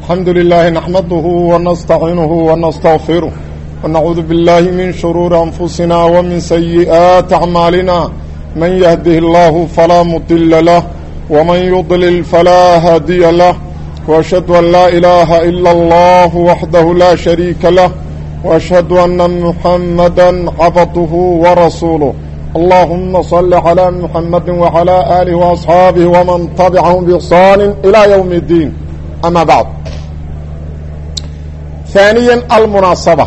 الحمد لله نحمده ونستعينه ونستغفره ونعوذ بالله من شرور أنفسنا ومن سيئات أعمالنا من يهده الله فلا مضل له ومن يضلل فلا هادي له وأشهد أن لا إله إلا الله وحده لا شريك له وأشهد أن محمدا عبده ورسوله اللهم صل على محمد وعلى آله وأصحابه ومن تبعهم بإحسان إلى يوم الدين أما بعد ثانيا المناسبة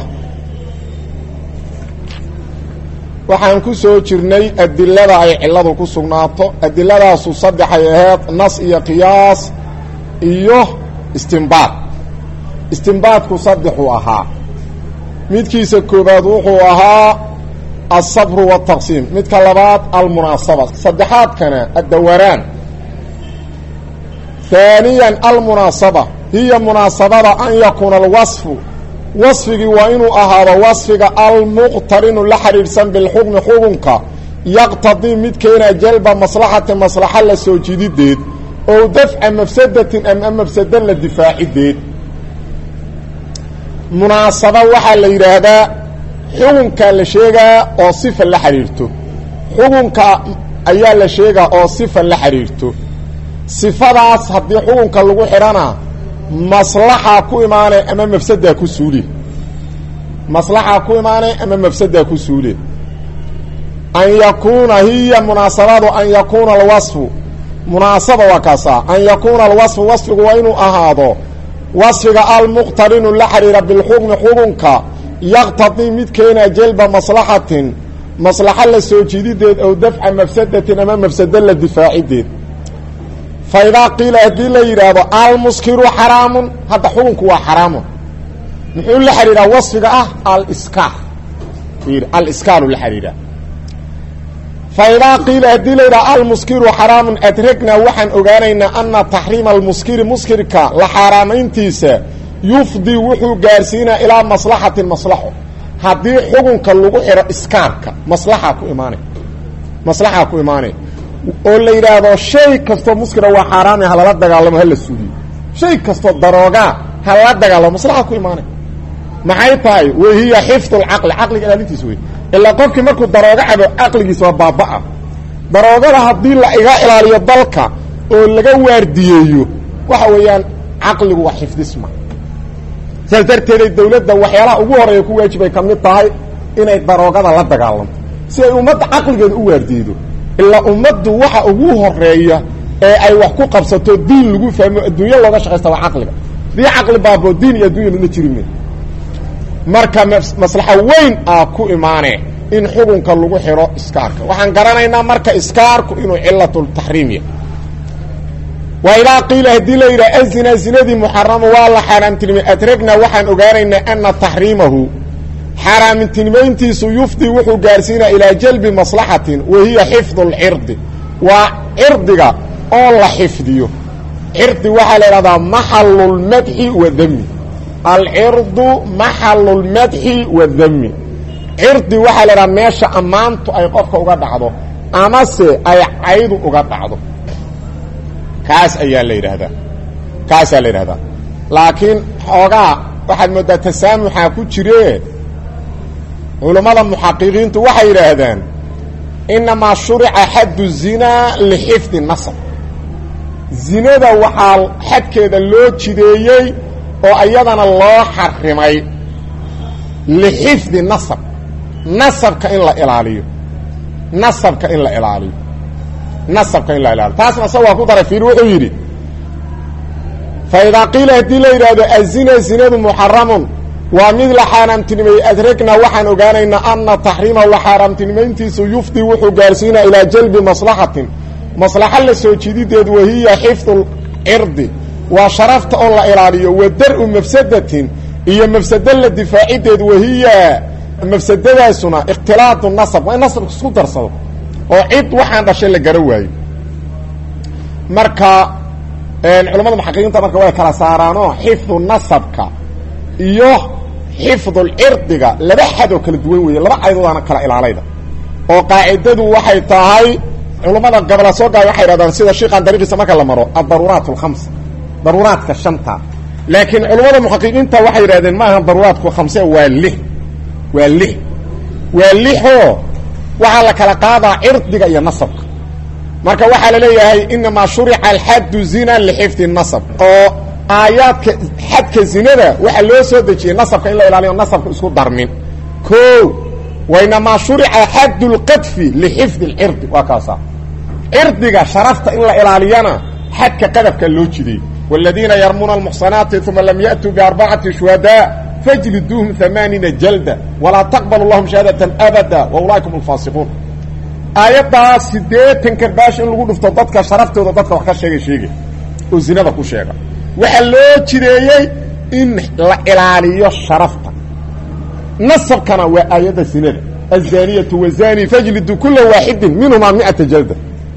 waxaan ku soo jirnay adilada ay ciladu ku sugnaato adiladaas saddex ay ahayd nas iyo qiyaas iyo istinbaadku saddex uu ahaa midkiisa koobaad wuxuu ahaa الصبر والتقسيم midka labaad المناسبة saddexaadkana الدوران ثانيا المناسبة هي مناسبة أن يكون الوصف وصفك وإنه أهذا وصفك المقترن لحريرسا بالحكم حكمك يقتضي مدكين جلب مصلحة لسوجيد ديد أو دفع مفسدة أم مفسدة للدفاع ديد مناسبة وحال ليرهدا xukunka la sheegaa oo sifa la xiriirto xukunka ayaa la sheegaa oo sifa la xiriirto sifadaas haddii xukunka lagu xirana maslaxa ku imaanay ama mafsada ku suuli maslaxa ku imaanay ama mafsada ku suuli an yakuna hiya munasabadu an yakuna alwasfu munasaba wa kasa an yakuna alwasfu wasfigu wa inuu ahaado wasfiga almuqtarin la xiriira bil hukm xukunka يقتضي مدكينا جلب مصلحة لسوجيديد أو دفع مفسدة أمام مفسدة للدفاع ديد فإذا قيل هدي ليراد المسكر حرام هذا حكمك هو حرام نقول لحريرة وصفك الإسكار الإسكار لحريرة فإذا قيل هدي ليراد المسكر حرام أتركنا وحن أغانينا أن تحريم مسكرك لحرامين تيسا يفضي وحو غارسينا الى مصلحه المصلحه hadii xukunka lagu xiro iskaarka maslaxa ku imaanay oo la yiraahdo shay kasto muskira waa xaraam ah la dagaalamo hal suudiyo shay kasto darooga hal dagaalamo maslaxa ku imaanay maxay tahay wahiya hifdhu al-aql ilaalintiisa way illa qofkii markuu darooga cabo aqligiisa waa baabaa daroogada hadii la iga ilaaliyo dalka oo laga waardiyeeyo waxa weeyaan aqligu waa xifdisma سلطرتي الدولة وحيالها ugu horeeyo ku waajibay kamid tahay inay daroogada la dagaalanto si ay ummad aqligeeda u waardiido illa ummadu waxa ugu horeeya ee ay wax ku qabsato diin lagu fahmo adduunyo looga shaqeysto waa aqliga di aqli baabo diin iyo adduunyo la jirin marka maslaxa weyn ku imaanay in xukunka lagu xiro iskaarka waxaan garanaynaa marka iskaarku inuu cilatul tahriimiya وإذا قيل هدي ليرى الزنا زندي محرم والله حرام تنمي أتركنا وحن أغارينا أن تحريمه حرام تنمينتي سيفضي وحو قارسين إلى جلب مصلحة وهي حفظ العرض وعرضك الله حفظيه عرض وحل هذا محل المدح والذم العرض محل المدح والذم عرض وحل هذا ماشا أمانت أي قفك أغاد عضو أمس أي عيد أغاد عضو kaas ayaa la yiraahdaa laakiin xogaa waxa muddo tasaamuxa ku jiree culimada muhaqiqiintu waxay yiraahdaan inma shuri'a haddu zina li hifdhi nasab zinada waxa xadkeeda loo jideeyay oo ayadana loo xarimay li hifdhi nasabka in la ilaaliyo nasabka in la ilaaliyo taasna sawa ku daray fiir wuxuu yiri فإذا قيل هدي ليراد الزنا زنا محرم ومثل حرام تنمي أدركنا وحن أغانينا أن تحريم وحرام تنمينتي سيفضي وحو قارسينا إلى جلب مصلحة لسوجيديد وهي حفظ العرض وشرفت الله إرادية ودرء مفسدة هي مفسدة للدفاعيد وهي مفسدة سنة اختلاط النصب والنصب سكوتر صوت oo cid waxaan dhashay la garaway marka culimada muhaqiqiinta marka way kala saaraano xifdu nasabka iyo xifdu al-irdiga laba xad oo kala duwan weeye laba aydoodana kala ilaalayda oo qaacidadu waxay tahay culimada gobol soo gaay waxay raadaan sida sheekhan dariiqiisa marka la maro ad-daruraat al-khams daruraadka shanta laakiin culimada muxaqiqiinta waxay yidhahdeen maaha daruuraadku 5 waa 6 waxaa la kala qaadaa cirdiga iyo nasabka marka waxaa la leeyahay inamaa shurica alxaddu zina lixifdi nasab oo aayaadka xadka zinada waxaa loo soo dejiyey nasabka in la ilaaliyo nasabka isku darmin o wainamaa shurica xaddu lqadfi lixifdi lcirdi waa kaasa cirdiga sharafta in la ilaaliyana xadka qadafka loo jiday والذيina yarmuuna الmuxsanaati uma lam yأtuu بarbacati شhuhadاء fajliduuhum 80 jalda walaa taqblu lahum shahaadaة abada waulaaika hum اlfaasiquun aayaddaas 80 karbaash in lagu dhufto dadka sharaftooda dadka wax ka sheegay oo zinada ku sheega waxaa loo jireeyey in la ilaaliyo sharafta nasabkana waa aayadda zinada الزaaniyatu wالzani fajlidu kula waaxidi minhumaa 100 jalda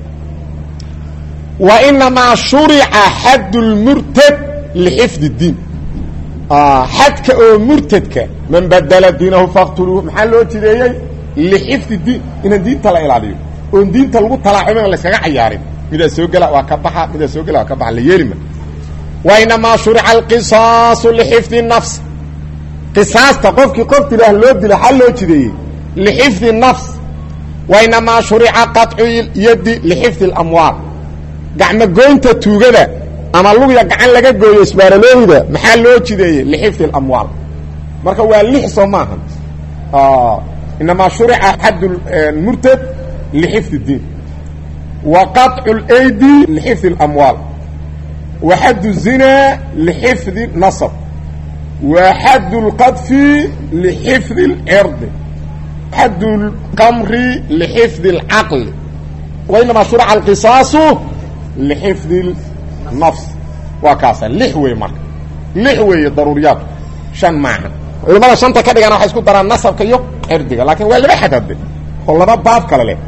وإنما شhuرca xad المrtd لxفd الdiin xadka oo mrtdka man badla diinahu faqtluuh maxaa loo jideeyey لxفd الdiin inaan diinta la ilaaliyo oon diinta lagu talaaxumin laskaga cayaarin midaa soo gela waa ka baxa midaa soo gela waa ka baxa la yeelima وإنما شhuرca القصاaص لxفd النفس qisaasta qofkii qof dilah loo dila xal loo jideeyey لxفd النفس وإنما شhuرca qaطcu yadi لxفd الأموaaل gacmo goynta tuugada ama lugya gacan laga gooyo isbaaralooyda maxaa loo jideeyey lixifdi اlamwaal marka waa 6 soo maahan inamaa shurica xad murtad lixifdi الdiin wa qaطcu اlaydi lixifdi اlamwaal wa xad الzina lixifdi nasb wa xad اlqadfi lixifdi اlcirdi xad اlqamri lixifdi اlcaqli wainamaa shurica alqisaasu lxifdi nafs waa kaasa 6 wey marka 6 weeye daruuriyaadku 5 maaha culamada 5ta ka dhigana waxay isku daraan nasabka iyo cirdiga laakiin waa 2 xadade oo 2 baab kale leh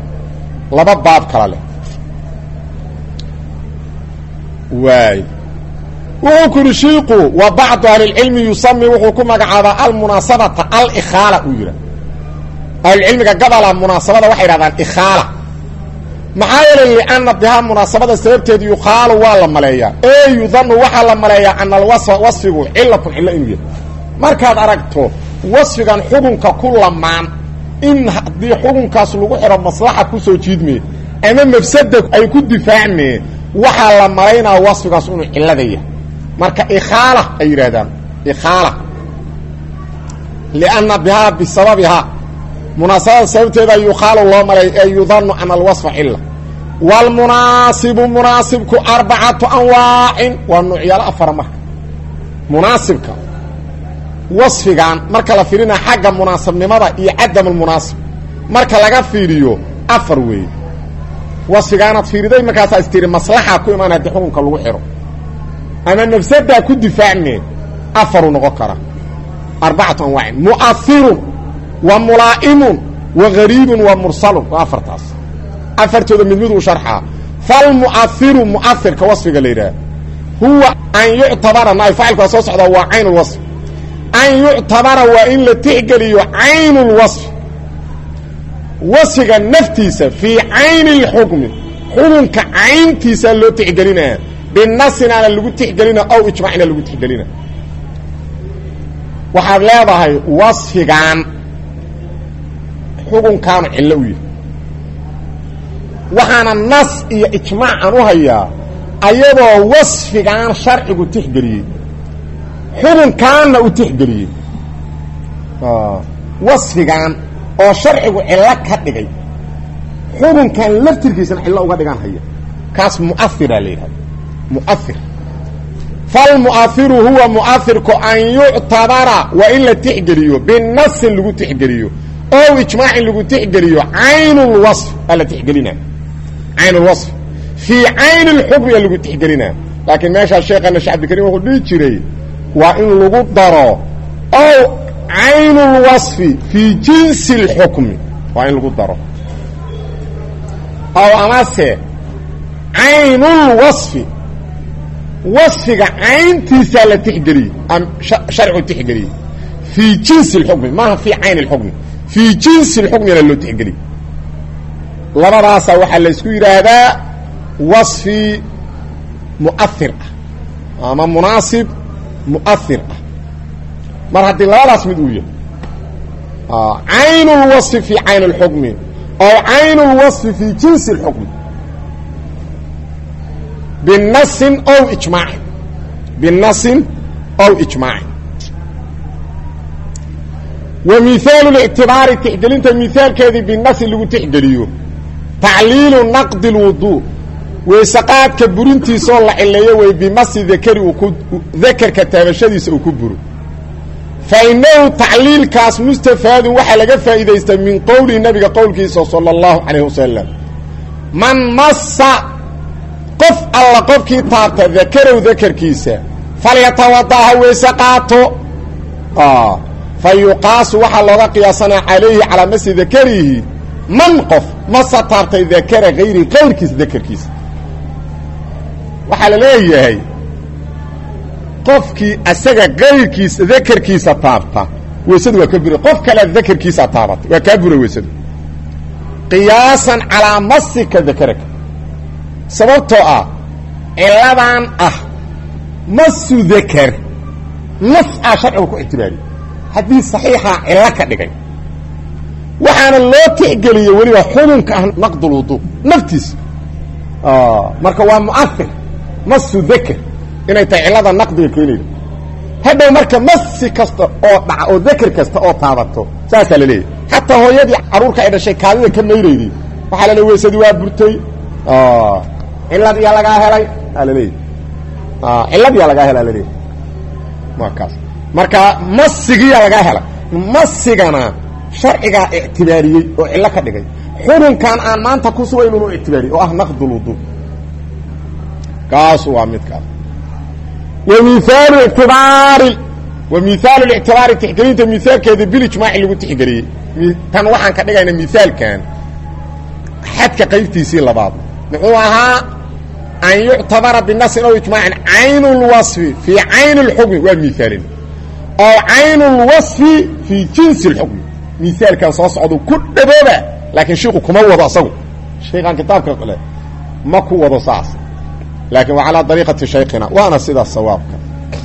waay wuxuu kuri shiiqu wa bacdu ahlilcilmi yusami wuxuu ku magacaabaa almunaasabata alikhaala uu yidha ahlulcilmiga gabola munaasabada waxay yidhahdaan ikhaala maxaa yeelay lianna bihaa munaasabada sababteedu yuqaalu waa la maleeyaa ee yudanu waxaa la maleeyaa ana alwasfa wasfigu cilatun cillo inuu yahay markaad aragto wasfigan xukunka ku lamaan in haddii xukunkaas lagu xidho maslaxa kusoo jiidmee ama mafsada ay ku difaacmee waxaa la malaynaa wasfigaas inuu cillada yahay marka ikhaala ay yidhahdaan ikhaala lianna bihaa bisababihaa munaasabada sababteeda yuqaalu loo malay ee yudanu ana alwasfa cila wاlmunaasibu munaasibku 4 anwaacin waa nuucyaalo 4 marka munaasibka wasfigan marka la fiirina xagga munaasibnimada iyo cadam almunaasib marka laga fiiriyo 4 weeye wasfigaanaad fiiriday markaasaa istiri maslaxa ku imaan haddii xukunka lagu xidho ama nafsadaa ku difaacmee 4 noqon kara 4 anwaacin mu'ahirun wa mulaa'imun wa gariibun wa mursalun waa 4taas 4tooda mid u sharxaa falmu'ahiru mu'ahirka wasfiga la yidhaha huwa an yuctabara naay faacilkaa soo socdaa waa cayn lwasf an yuctabara waa in la tixgeliyo cayn lwasfi wasfiga naftiisa fii cayni اlxukmi xukunka cayntiisa loo tixgelinaya binasinaana lagu tixgelina aw ijmaacina lagu tixgelina waxaad leedahay wasfigan xukunkaanu cillo u yahay waxaana nas iyo ijmaacan u hayaa ayadoo wasfigan sharcigu tixgeliyey xukunkaanna u tixgeliyey wasfigan oo sharcigu cillo ka dhigay xukunkan laftirkiisana cillo uga dhigaan haya kaas mu'ahiraa la yidhahda mu'ahir falmu'ahiru huwa mu'ahirku an yuctabara waa in la tixgeliyo binasin lagu tixgeliyo ow ijmaacin lagu tixgeliyo cayn lwasf aa la tixgelina cayn lwasf fii cayn اlxukmi a lagu tixgelina laakiin meeshaa sheekana sheekh abdikariim wuxuu dhihi jiray waa in lagu daro ow cayn اlwasfi fii jinsi اlxukmi waa in lagu daro ow amase cayn اlwasfi wasfiga cayntiisaa la tixgeliyey sharcigu tixgeliyey fii jinsi اlxukmi maaha fii cayn اlxukmi fii jinsi اlxukmina loo tixgeliyey labadaasaa waxaa la isku yidhaahdaa wasfi mu'ahir ah ama munaasib mu'ahir ah mar haddii labadaas mid uu yahay cayn اlwaصfi fi cayn اlxukmi oo cayn اlwaصfi fi jinsi اlxukmi binasin ow ijmaacin binasin ow ijmaacin wa mihaalu اlictibaari tixgelinta mihaalkeedii binasin lagu tixgeliyo tacliilu naqdi اlwudu weysaqaadka burintiisaoo la cileeyo wey bimasi dakari dakerka taabashadiisa uu ku buro fa inahu tacliilkaas mustafaadun waxaa laga faa'iidaystay min qowlihi nabiga qowlkiisa sala allahu calayh wasalam man massa qof alla qofkii taabta dakarow dakarkiisa falyatawada ha weyse qaato fa yuqaasu waxaa looga qiyaasanaa calayhi calaa masi dakarihi man qof masa taabtay dakara hayri kayrkiisa dakarkiisa waxaa la leeyahay qofkii asaga kayrkiisa dakarkiisa taabta weysadu waa ka bura qof kale dakarkiisa taabatay waa kaa bura weysadu qiyaasan calaa masika dakaraka sababtoo ah ciladan ah masu dakar nas ah sharcigu ku ictibaariye haddii saxiixa cilo ka dhigay waxaana loo tixgeliyey weliba xubunka ah naqdulwudu naftiisa marka waa mu'ahir masu dakar inay tahay cilada naqdiga keenayda hadhow marka masi kasta oo dhaca oo dakar kasta oo taabato saasaa la leeyahy xataa hooyadii carruurka ay dhashay kaadida ka mayrayday waxaa la leey weysadii waa burtay cilad iyaa lagaa helay aa la leeyahy cilad iyaa lagaa hela laleeyahy waa kaas marka masigiyaa lagaa helay masigana sharcigaa ictibaariyey oo cillo ka dhigay xurunkan aan maanta ku sugayn unu ictibaariyey oo ah naqdulwudu kaas waa midkaas ومiثاaل الاعتiباaر تxgelinta miثaalkeeda bilijmaaci lagu tixgeliyey tan waxaan ka dhigayna miثaalkan xadka qaybtiisii labaad muxuu ahaa an yuctabara binasin ow ijmaacin cayn اlwaصfi fii cayn اlxukmi waa miثaalin oo cayn اlwaصfi fii jinsi اlxukmi miثaalkan soo socdu ku dhabooba laakiin shiiku kuma wado asagu shaykan kitaabka le ma ku wado saas laakin waa calaa dariiqati shaykhina waana sidaas sawaabka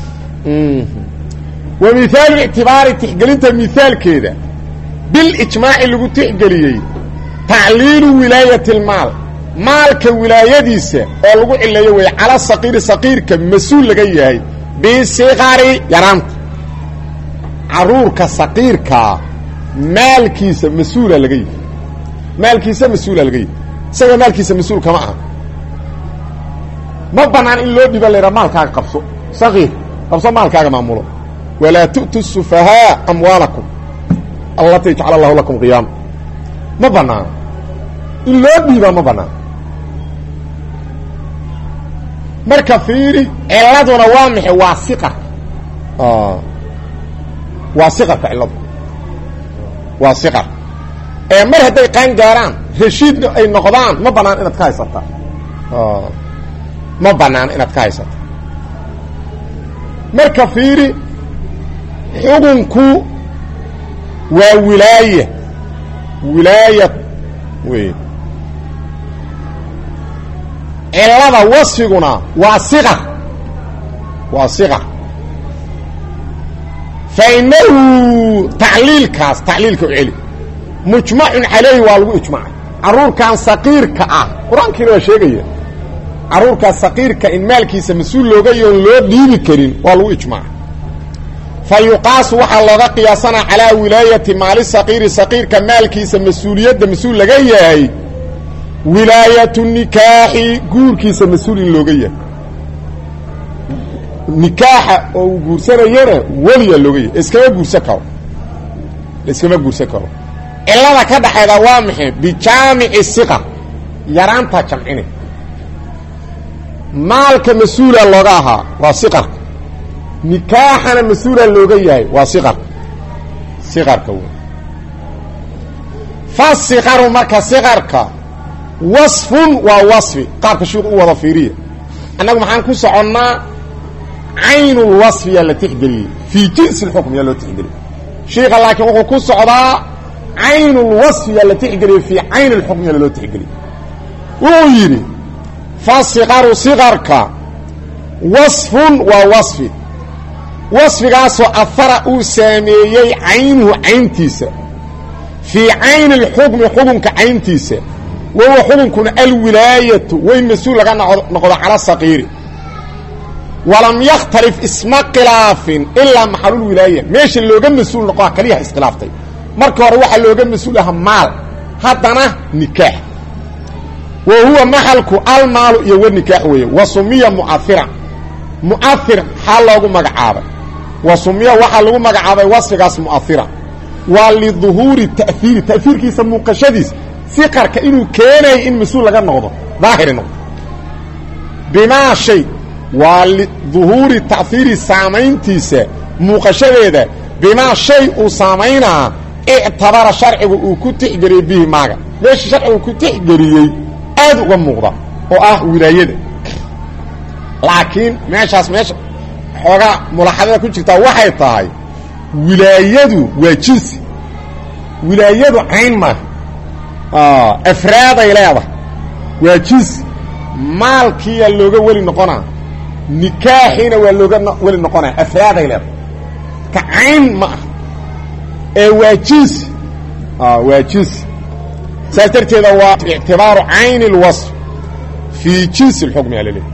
wa mihaalu ictibaari tixgelinta mihaalkeeda bilijmaaci lagu tixgeliyey tacliilu wilaayati lmaal maalka wilaayadiisa oo lagu cileeyo wey cala saqiiri saqiirka mas-uul laga yahay bisikari yaraanta caruurka saqiirkaa maalkiisa mas-uula laga yahay maalkiisa mas-uula laga yahay isaga maalkiisa mas-uul kama aha ma banaan in loo dhiba laydhaa maalkaaga qabso saqiir qabso maalkaaga maamulo walaa tu'tu sufahaa amwaalakum allatii jacala allahu lakum qiyaama ma banaano in loo dhiibaa ma banaano marka fiiri ciladuna waa maxay waa siqarka waa siqarka ciladu waa siqar ee mar hadday qaan gaaraan rashiidna ay noqdaan ma banaan inaad ka haysataa ma banaano inaad ka haysato marka fiiri xukunku waa wilaaya wey cilada wasfiguna waa siqar fa inahu tacliilkaas tacliilka u celi mujmacun calayhi waa lagu ijmacay carruurkan saqiirka ah qur-aankiina waa sheegaya carruurkaa saqiirka in maalkiisa mas-uul looga yoon loo dhiibi karin waa lagu ijmaaca fa yuqaasu waxaa looga qiyaasanaa calaa wilaayati maali saqiiri saqiirka maalkiisa mas-uuliyadda mas-uul laga yahay wilaayatu nikaaxi guurkiisa mas-uul in looga yahay nikaaxa oo uu guursanayana weliya looga yahay iskama guursan karo cilada ka dhaxayda waa maxay bijaamici siqar yaraantaa jamcine maalka mas-uula looga ahaa waa siqarka nikaaxana mas-uula looga yahay waa siqarka wey fa siqaru marka siqarka wasfun waa wasfi qaabka shiiku u wada fiiriya annagu maxaan ku soconnaa caynulwasfi yaa la tixgeliyey fii jinsi lxukm yaa loo tixgeliyey shiika laakiin wuxuu ku socdaa caynulwasfi yaa la tixgeliyey fii cayn lxukm yaa loo tixgeliyey wuxuu yidhi fa siqaru siqarka wasfun waa wasfi wasfigaasoo ahara uu saameeyey caynuhu cayntiisa fii cayni اlxukmi xukunka cayntiisa wahuwa xukunkuna alwilaayatu way mas-uul laga noqdo cala saqiiri walam yakhtalif isma khilaafin ilaa maxalulwilaaya meesha looga mas-uul noqoa kaliyaha iskhilaaftay marka hore waxaa looga mas-uul aha maal haddana nikaax wa huwa maxalku almaalu iyo wa nikaax weeye wa sumiya mu'ahira mu'ahir xaa loogu magacaabay wa sumiya waxaa lagu magacaabay wasfigaas mu'ahira waa liduhuuri ta'hiiri ta'hiirkiisa muuqashadiisa siqarka inuu keenayo in mas-uul laga noqdo daahiri noqdo bimaa shay waa liduhuuri ta'hiiri saamayntiisa muuqashadeeda bimaa shay uu saamaynaa ictabara sharcigu uu ku tixgeliyey bihi maaga meesha sharcigu ku tixgeliyey aad uga muuqda oo ah wilaayada laakiin meeshaas meesha xoogaa mulaxadada ku jirtaa waxay tahay wilaayadu waa jinsi wilaayadu cayn maaha afraaday leedahay waa jinsi maalkiiyaa looga weli noqonaa nikaaxiina waa looga weli noqonaya afraaday leedahay ka cayn ma ah ee waa jinsi waa jinsi saas darteeda waa ictibaaru cayni اlwaصf fii jinsi اlxukmi aa laleeyahy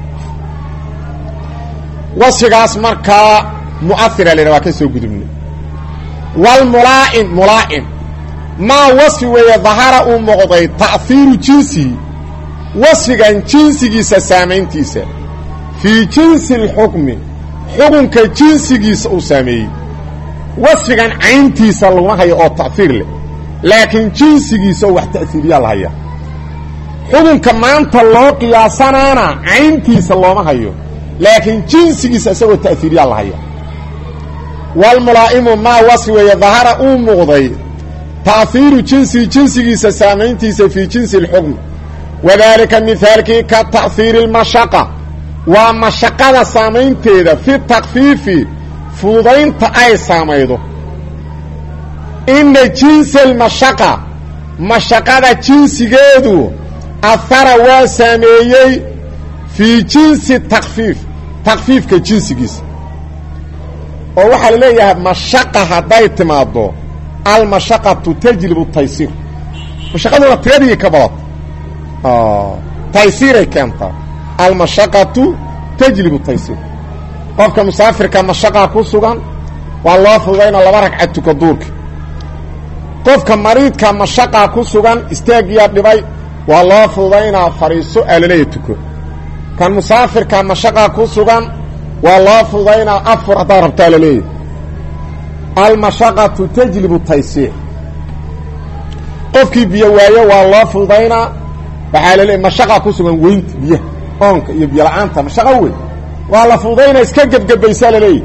wasfigaas markaa mu'ahira la waa ka soo gudubnay wاlmulaa'im mulaa'im maa wasfi weeye dahara uu muuqday ta'hiiru jinsihi wasfigan jinsigiisa saamayntiisa fii jinsi اlxukmi xukunka jinsigiisa uu saameeyey wasfigan cayntiisa laguma hayo oo ta'hiir leh laakiin jinsigiisa oo wax ta'hiiriyaa la hayaa xukunka maanta loo qiyaasanaana cayntiisa looma hayo laakiin jinsigiisa isagoo ta'hiiriyaa la hayaa wاlmulaa'imu maa wasfi weeye dahara uu muuqday ta'hiiru jinsihi jinsigiisa saamayntiisa fii jinsi اlxukmi wadaalika mihaalkii ka ta'hiiri اlmashaqa waa mashaqada saamaynteeda fi takfiifi fududaynta ay saamaydo ina jinsa almashaqa mashaqada jinsigeedu ahara waa saameeyey fii jinsi takfiif takfiifka jinsigiisa oo waxaa la leeyahay mashaqa hadday timaaddo almashaqatu tajlibu taysiir mashaqaduna tiradii ka badato taysiiray keentaa almashaqatu tajlibu taysiir qofka musaafirka mashaqaa ku sugan waa loo fududaynoo 2 ragcad tuka duurka qofka mariidka mashaqaa ku sugan istaagiyaa dhibay waa loo fududaynaa fariiso aalaleeya tuko kan musaafirka mashaqaa ku sugan waa loo fududaynaa afur haddaa rabtaa laleeya almashaqatu tajlibu taysiir qofkii biyo waayo waa loo fududaynaa waxaa laleeya mashaqaa ku sugan weynta biyaha oonka iyo biyo la-aanta mashaqo weyn waa la fududayna iska gebgebaysaa laleeyahy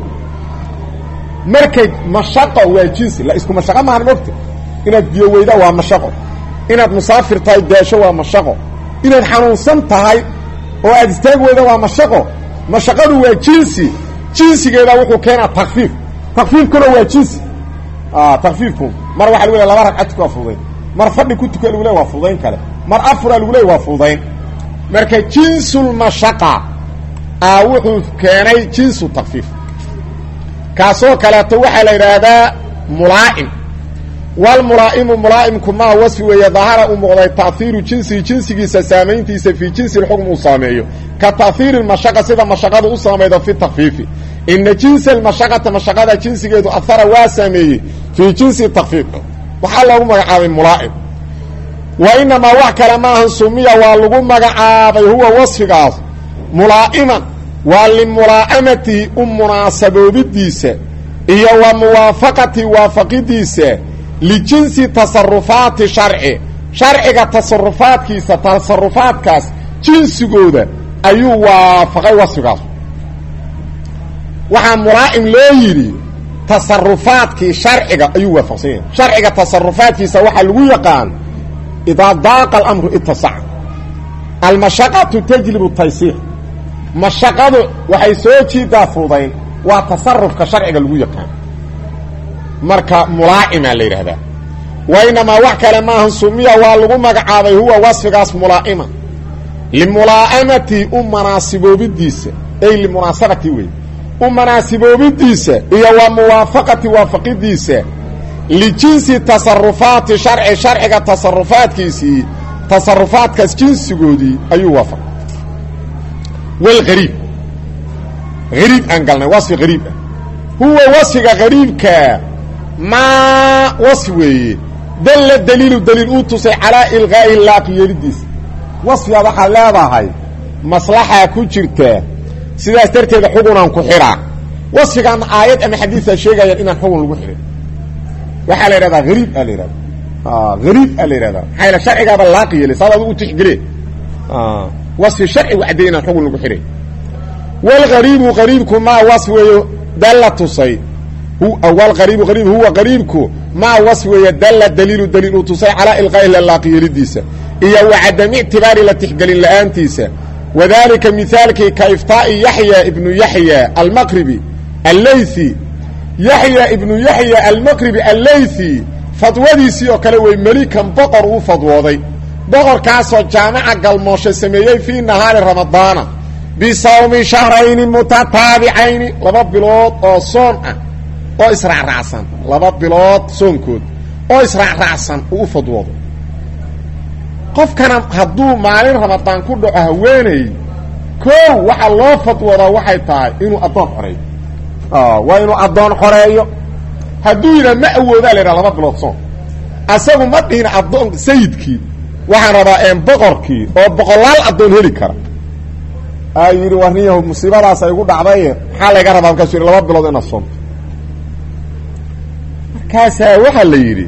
markay mashaqo waa jinsi la isku mashaqo maahan mogta inaad biyo weyda waa mashaqo inaad musaafir tahay daasho waa mashaqo inaad xanuunsan tahay oo aad istaag weyda waa mashaqo mashaqadu waa jinsi jinsigeeda wuxuu keenaa takfiif takfiifkuna waa jinsi takfiifku mar waxaa lagu leey 2 ragcad tuka waa fududayn mar fadhi ku tuka lagu leey waa fududayn kale mar afura lagu leey waa fududayn marka jinsulmashaqa wuxuu keenay jinsu takfiif kaasoo kaleeto waxaa la yidhaahdaa mulaa'im wاlmulaa'imu mulaa'imku maa wasfi weeye dahara uu muuqday ta'hiiru jinsihi jinsigiisa saamayntiisa fii jinsi اlxukm uu saameeyo ka ta'hiiri اmashaqa sida mashaqada u saamaydo fi takfiifi ina jinsa almashaqata mashaqada jinsigeedu ahara waa saameeyey fii jinsi takfiif waxaa loogu magacaabay mulaa'im wa inamaa wax kale maahan sumiya waa lagu magacaabay huwa wasfigaas mulaa'iman waa limulaa'amatihi u munaasaboobidiisa iyo wa muwaafaqati waafaqidiisa lijinsi tasarufaati sharci sharciga tasarufaadkiisa tasarufaadkaas jinsigooda ayuu waafaqay wasfigaas waxaa mulaa'im loo yidhi tasarufaadkii sharciga ayuu waafaqsan yahay sharciga tasarufaadkiisa waxaa lagu yaqaan idaa daaqa alamru itasaca almashaqatu tajlibu taysiir mashaqadu waxay soo jiidaa fudayn waa tasarufka sharciga lagu yaqaan marka mulaa'imaa la yidhaahdaa wa inamaa wax kale maahan sumiya waa lagu magacaabay huwa wasfigaas mulaa'ima limulaa'amatii u munaasiboobidiisa ay limunaasabati wey ومناسبوبيديسة إيا وموافقة وافقيديسة لجنس تصرفات شرعك تصرفات كيسي تصرفات كاس جنس قودي أيو وافق والغريب غريب أنقلنا وصف غريب هو وصف غريب ما وصفه دل الدليل أوتوسي على إلغاء اللاقي يرديس وصف هذا حلابها هاي مصلحة كجرته سيدا استرتيد حقنا كحرا وصف عن آيات أم حديثة شيئا إن الحقن الكحرا وحالي هذا غريب قال هذا غريب قال هذا حالي شرعي قابل اللاقي يلي صار ذو تحقريه وصف شرعي وعدينا الحقن الكحرا والغريب غريبكم ما وصفه دلت صي هو أول غريب هو غريبكم ما وصفه دل الدليل تصي على إلغاء اللاقي يرديسه إيا وعدم اعتبار لتحقل الآنتيسه وذلك مثالك كإفتاء يحيى ابن يحيى المقربي الليثي يحيى ابن يحيى المقربي الليثي فضوديسي وكلوي مليكا بقر وفضوضي بقر كاسو جامعة قلموش سميي في نهار رمضان بصوم شهرين متتابعين لبا بلوت او صون او اسرع راسا لبا بلوت صونكود او اسرع راسا وفضوض قف كان هدو مالين رمضان كدو اهويني كو waxa loo fadwada waxay tahay inuu adoon xoreeyo waa inuu adoon xoreeyo haduu ila ma awooda leeyahay laba bilood soon asagu ma dhihin adoon sayidkii waxaan rabaa een boqorkii oo boqolaal adoon heli kara ayiri warniyo musiibadaas ay ugu dhacday waxa laga rabaa ka soo laba bilood in soon markaas waxa la yiri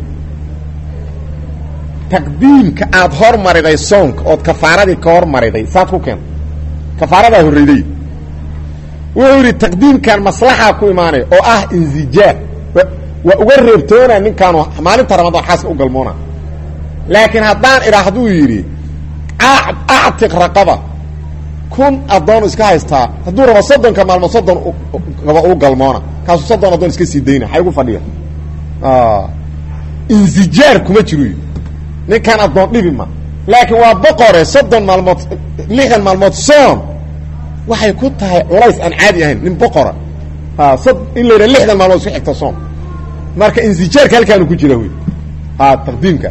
taqdiimka aad hormariday soonk oo kafaaradii ka hormariday saad ku keen kafaarada horreeyay wuxuu yiri taqdiimkan maslaxa ku iimaanay oo ah inzijaar wa uga reebtoona ninkan maalinta ramadaan xas u galmoona laakiin haddaan iraahdo yiri a'tiq raqaba kun adoon iska haystaa hadduu rabo 30 maalmo 30 rabo u galmoona kaas 30 adoon iska sii deyna xay ugu fadhiya inzijaar kuma jiro ninkan adoon dhibima laakiin waa boqore 30 maalmood 60 maalmood soon waxay ku tahay culays aan caadi ahayn nin boqora in leeyahay 60 maalmood si xigta soon marka inzijaarka halkaan ku jira way taqdiimka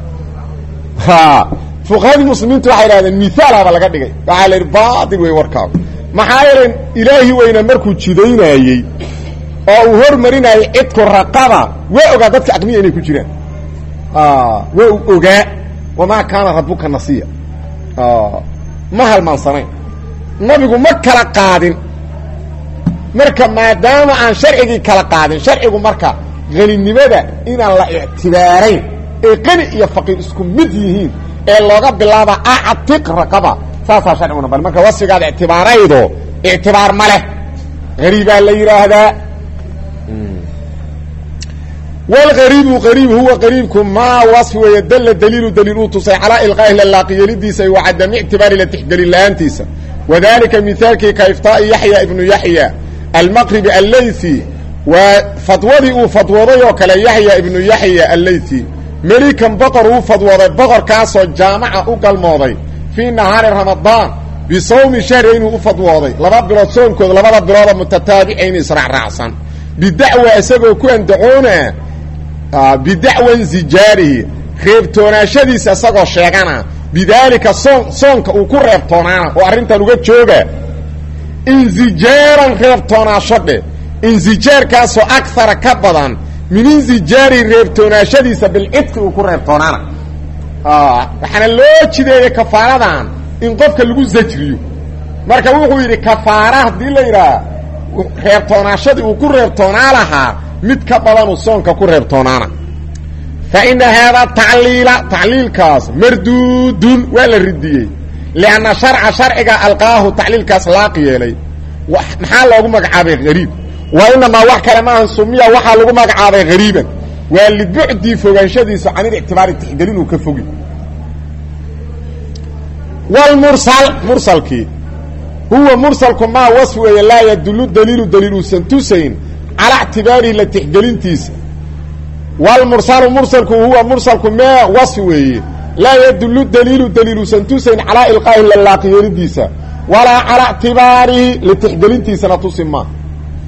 fuqahaadi muslimiintu waxay yiraahdeen misaal aba laga dhigay waxa la baadil way warkaa maxaa yeelay ilaahi weyna markuu jideynayay oo uu hormarinay cidku raqaba way ogaa dadka aqmiya inay ku jiraan way ogaa wama kana rabbuka nasiya ma hal man sanay nabigu ma kala qaadin marka maadaama aan sharcigi kala qaadin sharcigu marka qalinimada in la i'tibaarin ee qani iyo faqir isku mid yihiin ee looga bilaabo a'tiq raqaba saasa sharciguna bal marka wasigaad i'tibaaraydo i'tibaar ma leh غريبا la yiraahdaa والغريب غريب هو غريبكم ما وصف ويدل دليل تصي على إلقاء اللاقي لديس وعدم اعتبار لتحقل اللانتيس وذلك مثالك كإفطاء يحيى ابن يحيى المقرب الليثي وفضوضي وكلا يحيى ابن يحيى الليثي مليكا بقر بقر كاسو جامعة أقل موضي في نهار رمضان بصوم شهرين وفضوضي لباب بلاد صومكو لباب بلاد متتابعين إسرع رأسا بدعوة أساقوا كوان دعونا بدعوة انزجاره خيبتونا شديس أساقوا الشيغانا بذلك صونك وكو ريبتونانا وأرنتا لغت شوغا انزجارا خيبتونا شده انزجار كاسو أكثر كبضا من انزجاري ريبتونا شديس بالعتق وكو ريبتونانا وحنا اللو جدي كفارة إن قفك لغو زجريو marka wuxuu yiri kafaara hadii la yiraahdo reebtoonaashadii uu ku reebtoonaa lahaa mid ka badan soonka ku reebtoonaana fa in hada ta'liilkaas mardudun wala ridiyay laana sharciga alqaahu ta'liilkaas laaqiyay maxaa loogu magacaabay qariib wa inma wax kale ma sumiya waxa lagu magacaabay qariiban waa lidbu'di fogaanshadiisa aan i'tibaari tixgelinu ka fogi wal mursalki هو مرسلكم ما وصفه لا يدل دليل سنتسين على اعتباره لتحقلنتيس والمرسل مرسلكم هو مرسلكم ما وصفه لا يدل دليل سنتسين على إلقاء اللاقي يرديس ولا على اعتباره لتحقلنتيس نتسمى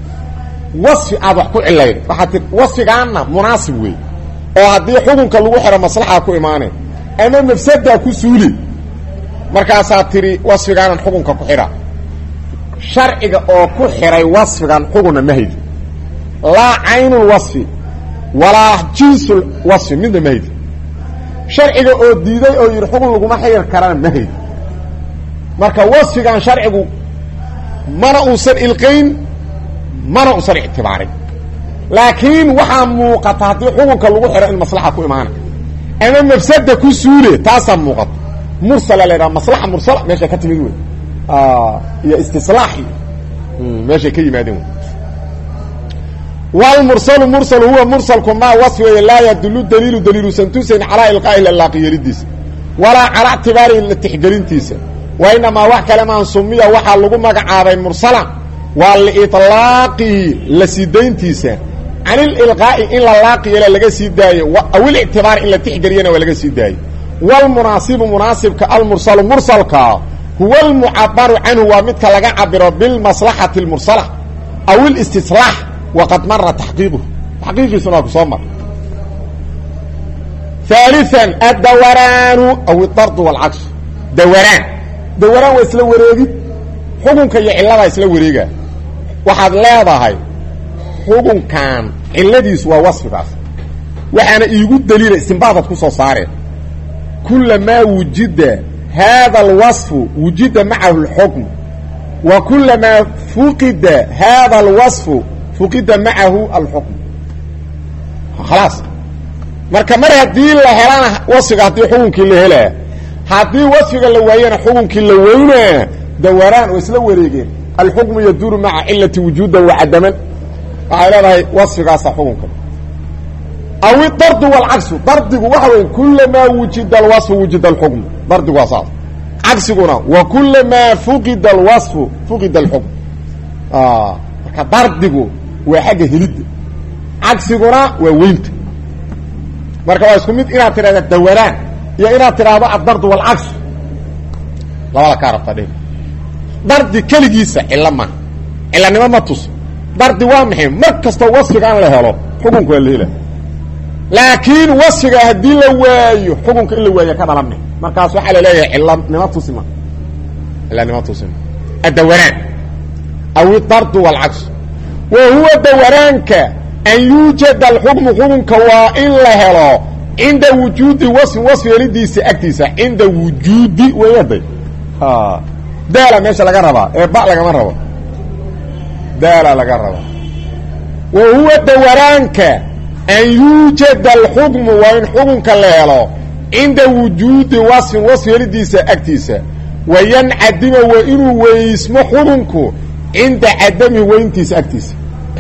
wasfi aad wax ku cilayn waxaa tii wasfigaana munaasib wey oo haddii xukunka lagu xiro maslaxa ku imaaneen ama mafsada ku suuli markaasaa tiri wasfigaanan xukunka ku xidha sharciga oo ku xiray wasfigan xuguna ma haydi laa caynul wasfi walaa jinsul wasfi midna ma haydi sharciga oo diiday oo yidhi xugun laguma xiri karana ma haydi marka wasfigan sharcigu mana uusan ilqayn mana uusan ictibaarin laakiin waxaa muuqata haddii xukunka lagu xiro in maslaxa ku imaana ama mafsada ku suule taasaa muuqata mursala la yidhaha maslaxa mursala meesha ka timid wey iyo istislaaxi meeshay ka yimaadeen wey walmursalu mursal huwa mursalku maa wasfi weeye laa yadullu daliilu daliilusan tusayn calaa ilqaa'ihi lalaaqiyelidiisa walaa calaa ictibaarihi la tixgelintiisa wa inamaa wax kale maan sumiya waxaa lagu magacaabay mursala waa liiطlaaqihi la sii dayntiisa can ililqaa'i in la laaqi yeela laga sii daayo aw ilictibaari in la tixgeliyana waa laga sii daayo wlmunaasibu munaasibka almursalu mursalka huwa almucabaru canhu waa midka laga cabiro bilmaslaxati اlmursala aw اlistislaax waqad mara taxqiiquhu taxqiiqiisuna waa ku soo mara ثالثا الdawaraanu aw الdardu wاlcagsu dawaraan waa isla wareegid xukunka iyo ciladaa isla wareega waxaad leedahay xukunkan ciladiisu waa wasfigaas waxaana iigu daliila istinbaadaad ku soo saareen kulamaa wujida hada alwaصfu wujida macahu اlxukm wa kulamaa fuqida hada alwaصfu fuqida macahu alxukm khalaas marka mar haddii la helana wasfiga haddii xukunkii la helaa haddii wasfiga la waayana xukunkii la weynaa dawaraan oo isla wareegeen alxukmu yaduuru maca cilati wujuudan wacadaman waxay leedahay wasfigaasa xukunka aw idardu wاlcagsu dardigu waxa wey kulamaa wujida alwaصfu wujida alxukmu dardigu waa saas cagsiguna wa kulamaa fuqida alwaصfu fuqida alxukm marka dardigu waa xagga helidda cagsiguna waa weynta marka waa isku mid inaad tidhahda dawaraan iyo inaad tidhaahdo addardu wاlcagsu labada kaa rabta dhe dardi keligiisa cilo maaha cilanimo ma tus dardi waa maxay mar kastoo wasfigaan la helo xukunka waa la hela laakiin wasfiga haddii la waayo xukunka in la waayo ka dhalanay markaas waxaa la leeyahay cilanimo tusima cilanimo tusima addawaraan aw idardu wاlcagsu wa huwa dawaraanka an yuujada alxukmu xukunka waa in la helo cinda wujuudi wasfin wasfi helidiisa agtiisa cinda wujuudi weyaday daala meesha laga rabaa ee ba lagama rabo daala laga rabaa wa huwa dawaraanka an yuujada alxukmu waa in xukunka la helo cinda wujuudi wasfin wasfi helidiisa agtiisa wayancadima waa inuu weysmo xukunku cinda cadamihi weyntiisa agtiisa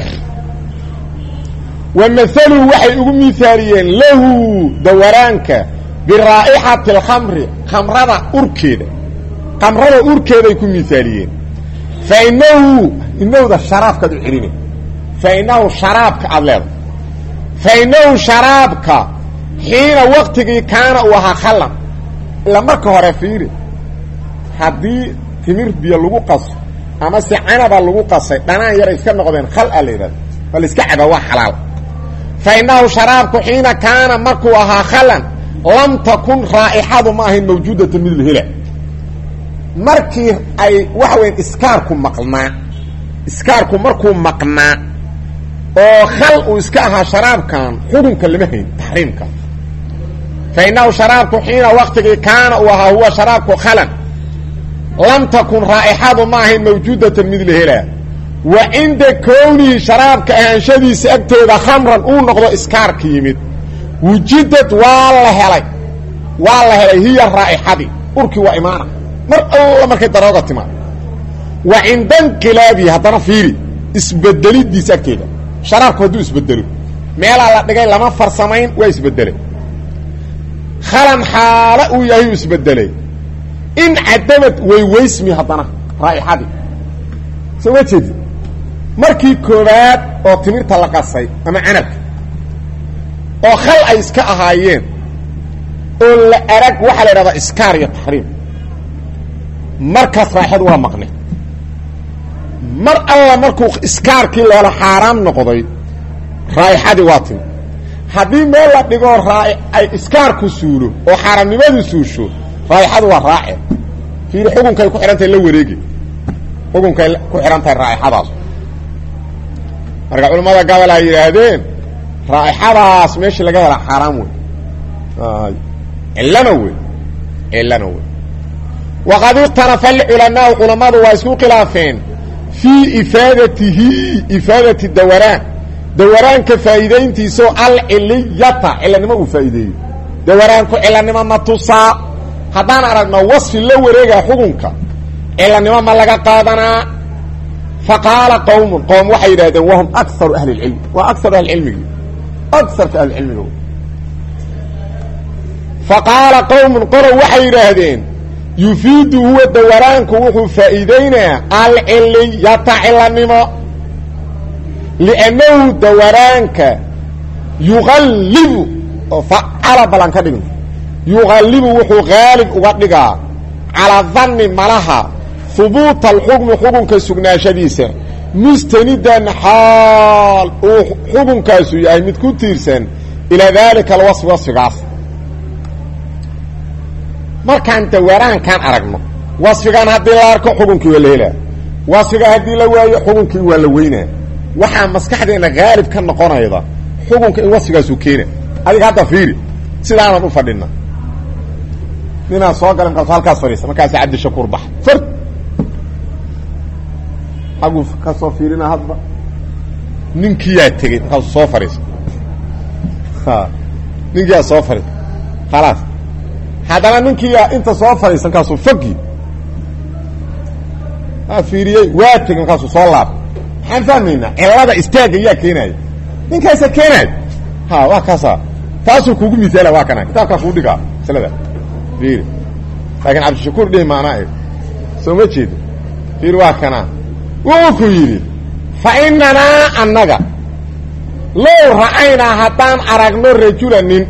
wamahaluhu waxay ugu miaaliyeen lahu dawaraanka biraa'ixati alkhamri khamrada urkeeday ku miaaliyeen fainahu inahda sharaabkaad u celina fainahu sharaabka aada leedahay fainahu sharaabka xiina waqtigii kaana uu ahaa khallan ila marka hore fiiri haddii timir biyo lagu qaso ama si canaba lagu qasay dhanaan yaray iska noqdeen khal a la yidhahda waa la iska caba waa xalaal fainahu sharaabku xiina kaana markuu ahaa khalan lam takun raa'ixadu ma ahayn mawjuudatan mid la hela markii ay waxa weyn iskaarku markuu maqnaa oo khal uu iska ahaa sharaabkan xukunka lama hayn taxriimka fainahu sharaabku xiina waqtigii kaana uu ahaa huwa sharaabku khalan lam takun raa'ixadu ma ahayn mawjuudatan mid la helaa wa cinda kownihi sharaabka ahaanshadiisa agteeda khamran uu noqdo iskaarka yimid wujidad waa la helay hiya raa'ixadii urkii waa imaana mar alla markay darooga timaado wa cinda inqilaabihi haddana fiiri isbedelidiisa agteeda sharaabku hadduu isbedelo meelaa la dhigay lama farsamayn waa isbedelay khalan xaalo uu yahay uu isbedelay in cadamad weyweysmi haddana raa'ixadii soo ma jeedi markii koowaad oo timirta la qasay ama canabka oo khal ay iska ahaayeen oo la arag waxaa la idhahdaa iskaar iyo taxriim markaas raaixadu waa maqne mar alla markuu iskaarkii loola xaaraam noqday raa'ixadii waa timi haddii meel la dhigo ay iskaarku suulo oo xaaraamnimadu suusho raa'ixadu waa raace fiiri xukunkay ku xihan tahay la wareegi xukunkay ku xihan tahay raa'ixadaas marka culimmada gobol ay yidhaahdeen raa'ixadaas meeshii laga hela xaaraam wey cilana wey waqad ikhtalafa alculamaau culammadu waa isku khilaafeen fii ifaadati dawaraanka faa'iidayntiisao alciliyata cilanimo uu faa'iideeyo dawaraanku cilanimo ma tusaa haddaan aragno wasfi la wareegaa xukunka cilanimo ma laga qaadanaa faqaala qowmun qoom waxay yidhahdeen wahum akaru ahli اlcilmi waa akaru ahlicilmigi akarka ahlicilmiga faqaala qowmun qorow waxay yidhaahdeen yufiidu huwa dawaraanku wuxuu faa'iideynayaa alciliyata cilanimo liannahu dawaraanka yuqallibu oo facala balan ka dhigno yuqallibu wuxuu haalib uga dhigaa calaa danni malaha hubuuta alxukmi xukunka sugnaashadiisa mustanidan xaal uu xukunkaasu yahay mid ku tiirsan ilaa daalika alwasfi wasfigaas markaan dawaraankaan aragno wasfigan haddii la arko xukunkii waa la helaa wasfiga haddii la waayo xukunkii waa la weynaa waxaa maskaxdeena haalib ka noqonayda xukunka in wasfigaasu keena adiga hadda fiiri sidaanan u fadhina ninaan soo galay markaasu halkaas fadhiista markaas cabdishakuur bax fard aguu ka soo fiirina hadba ninkiyaa tegey markaasu soo fadhiista ninkiyaa soo fadhiista khalaas haddana ninkiyaa inta soo fadhiista markaasuu fogi fiiriyey waa tegey markaasuu soo laabay maxaan fahmaynaa cilada istaagga yaa keenaaya ninkaasa keenaaya ha waa kaasa taasuu kugu misaala waa kana kitaabkaa kuu dhigaa maslada fiiri laakiin cabdishakuur dhihi maanaa e soo ma jeeda fiiri waa kanaa wuu ku yidhi fa inanaa annaga low ra'aynaa haddaan aragno rajula nin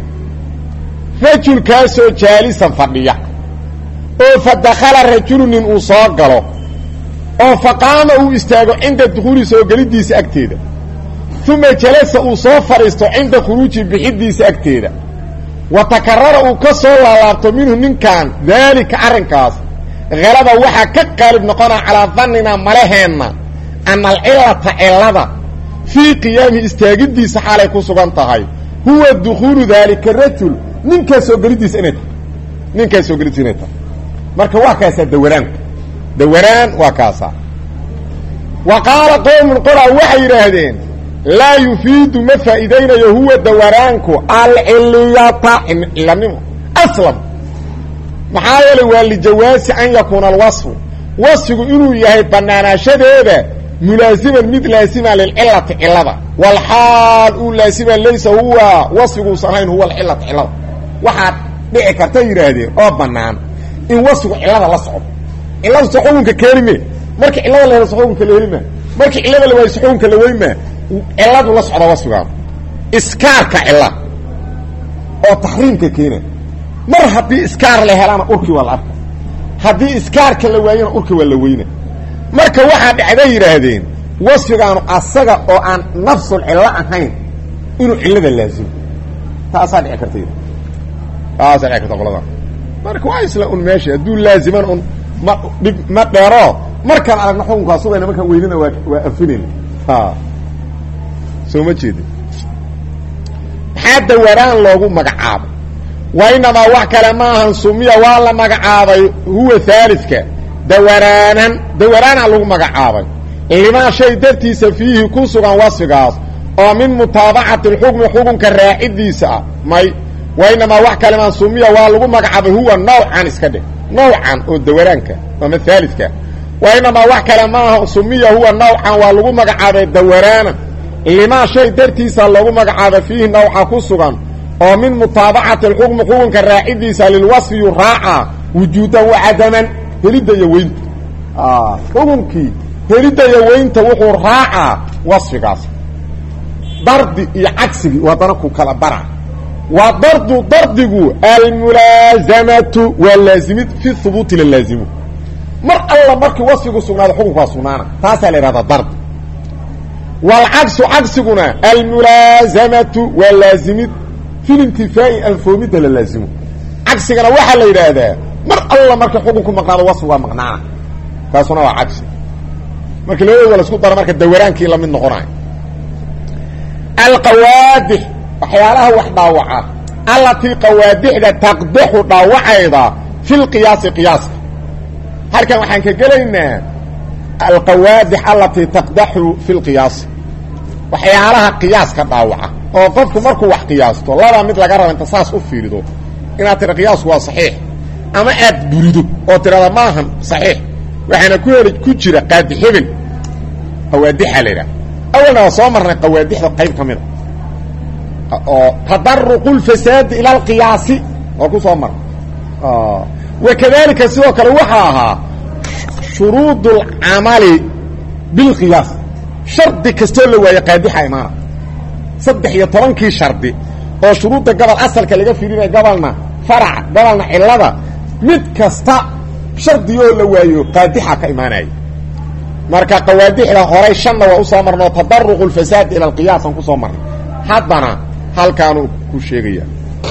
rajulkaasoo jaalisan fadhiya oo fa dakhala rajulu nin uu soo galo oo faqaama uu istaago cinda dukhuuli soo geliddiisa agteeda uma jalasa uu soo fadhiisto cinda khuruuji bixidiisa agteeda wa takarara uu ka soo laalaabto minhu ninkan daalika arrinkaas halaba waxaa ka qaalib noqonaa calaa dannina malaheenna ana alcilata cilada fii qiyaamihi istaagiddiisa xaalay ku sugan tahay huwa dukhuulu daalika rajul ninkaa soo geliddiisa inay tahay ninkaa soo geliddiisa inay tahay marka waa kaasaa dawaraan waa kaasaa wa qaala qowmun qoraa waxay yidhaahdeen laa yufiidu ma faa'iidaynayo huwa dawaraanku alciliyata cilanimo aslam maxaa yeelay waa lijawaasi an yakuuna alwasfu wasfigu inuu yahay bannaanaashadeeda mulaasiman mid laasima lilcilati cilada walxaal uu laasiman laysa huwa wasfiguusan ahayn huwa alcilata cilada waxaad dhici karta yidhaahdeen oo bannaan in wasfigu cilada la socdo ciladu so xukunka keeni me markii cilada la helo so xukunka la heli maa markii cilada la waayo so xukunka la wey maa ciladu la socda wasfigaan iskaarka cila oo taxriimka keena mar haddii iskaar la helaana urkii waa la arka haddii iskaarka la waayana urkii waa la weyna marka waxaa dhacday yidhaahdeen wasfigaanu asaga oo aan nafsul cillo ahayn inuu cilada laazimo taasaa dhici karta taasaa dhici karta qoladan marka waa isla un meesha hadduu laaziman un ma dheero markaan aragno xukunkaa sugayna markaan weynana waa afinayna soo ma jeedin maxaa dawaraan loogu magacaabay wa inamaa wax kale ma ahan sumiya waa la magacaabay huwa haalidka dawaraana lagu magacaabay limaa shay dartiisa fiihi ku sugan wasfigaas oo min mutaabacati alxukmi xukunka raacidiisa ah may wa inamaa wax kale maan sumiya waa lagu magacaabay huwa nawcan iska dheh nawcan oo dawaraanka ama haalidka wa inamaa wax kale ma aha sumiya huwa nawcan waa lagu magacaabay dawaraana limaa shay dartiisa loogu magacaabay fiihi nawca ku sugan oo min mutaabacati alxukmi xukunka raacidiisa lilwasfiyu raaca wujuudan wacadaman helidda iyo weynta xukunkii helidda iyo weynta wuxuu raacaa wasfigaas dardi iyo cagsigii waa dana ku kala bara waa dardigu almulaazamatu waa laazimid fi hubuuti la laazimo mar alla markii wasfigu sugnaado xukunku waa sugnaana taasaa la yidhahdaa darb waalcagsu cagsiguna almulaazamatu waa laazimid fi lintifaa'i anfoomidda la laazimo cagsigana waxaa la yidhaahdaa mar alla markii xukunku maqnaado wasfigu waa maqnaana taasuna waa cagsi marka labadooda la isku daro marka dawaraankii lamid noqonayo alqawaadix waxyaalaha wax dhaawaca allatii qawaadixda taqdaxu dhaawacayda fi lqiyaasi qiyaaska halkan waxaan ka gelaynaa alqawaadix allatii taqdaxu fi lqiyaasi waxyaalaha qiyaaska dhaawaca oo qofku markuu wax qiyaasto laba mid laga raba inta saas u fiirido inaad tira qiyaasku waa saxiix ama aad burido oo tirada maahan saxiix waxaana ku jira qaadi hebel qawaadixa la yidhaha awalna waa soo marnay qawaadixda qayb ka mida oo tadaruqu lfasaadi ila alqiyaasi waa ku soo marnay wakadalika sidoo kale waxaa ahaa shuruud alcamali bilqiyaas shardi kastoo la waaye qaadixa imaana 13 shardi oo shuruudda gobol asalka laga fiirinaya gobolna farac gobolna cilada mid kasta shardiyoo la waayo qaadixa ka imaanaya marka qawaadixda horay shanna waa u soo marnoo tadaruqu lfasaad ila alqiyaas aan ku soo marnay haddana halkaanu ku sheegaya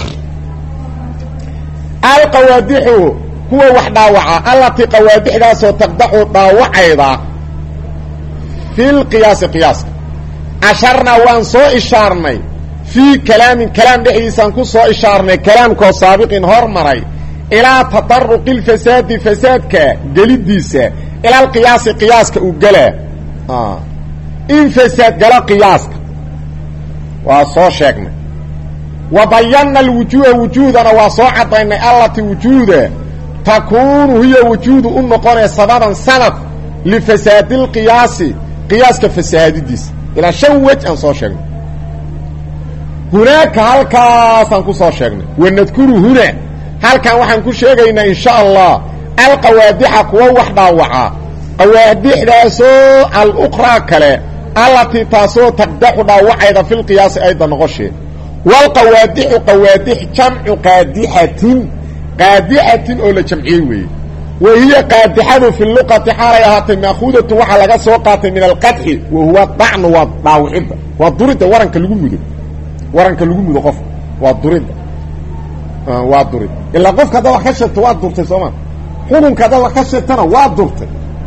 alqawaadixu kuwa wax dhaawaca allatii qawaadixdaasoo taqdaxu dhaawacayda fi lqiyaasi qiyaaska asharnaa waan soo ishaarnay fii kalaamin kalaam dhexdiisaan ku soo ishaarnay kalaamkoo saabiqin hormaray ilaa tadaruqi lfasaadi fasaadka gelidiisa ila alqiyaasi qiyaaska uu gelaa in fasaad galo qiyaaska waa soo sheegnay wa bayanna alwujuuha wujuudana waa soo caddaynay allati wujuuda takuunu hiya wujuudu u noqonee sababan sabab lifasaadi lqiyaasi qiyaaska fasahaadidiisa ilaa 5 wej aan soo sheegnay hunaaka halkaasaan ku soo sheegnay wanadkuru huna halkan waxaan ku sheegaynaa in sha allah alqawaadixa kuwa wax dhaawaca qawaadixdaasoo aluqraa kale allatii taasoo taqdaxu dhaawacayda fi lqiyaasi ayda noqoshee walqawaadixu qawaadix jamcu qaadixatin qaadixatin oo la jamciyey weeye wa hiya qaadixadu fi luqati xaalay ahaatay maakuudatun waxaa laga soo qaatay min alqadxi wa huwa dacnu waa dhaawicidda waa duridda waranka lagu mudo qofka waa duridda waa durid ilaa qofka hadda wax ka sheegto waa durtay sooma xukunka hadda wax ka sheegtana waa durtay